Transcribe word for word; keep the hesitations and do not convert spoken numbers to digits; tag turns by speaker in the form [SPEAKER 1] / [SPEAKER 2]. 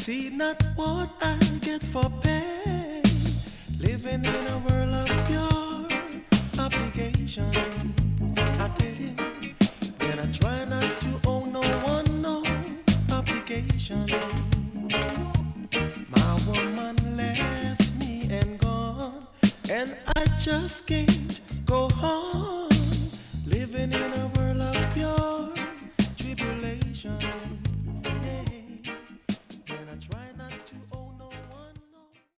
[SPEAKER 1] See not what I get for pay. Living in a world of pure obligation. I tell you, and I try not to owe no one no obligation. My woman left me and gone, and I just can't